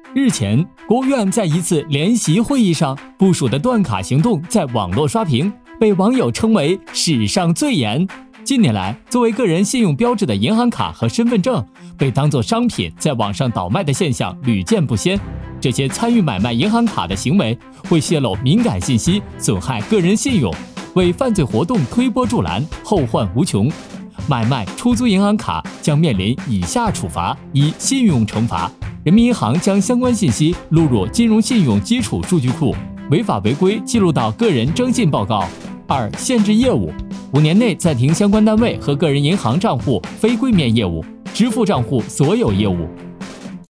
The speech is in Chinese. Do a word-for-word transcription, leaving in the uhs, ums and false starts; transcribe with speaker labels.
Speaker 1: 日前，国务院在一次联席会议上部署的断卡行动在网络刷屏，被网友称为史上最严。近年来，作为个人信用标志的银行卡和身份证被当作商品在网上倒卖的现象屡见不鲜。这些参与买卖银行卡的行为会泄露敏感信息，损害个人信用，为犯罪活动推波助澜，后患无穷。买卖、出租银行卡将面临以下处罚：一、信用惩罚。人民银行将相关信息录入金融信用基础数据库，违法违规记录到个人征信报告。二、限制业务，五年内暂停相关单位和个人银行账户非柜面业务、支付账户所有业务。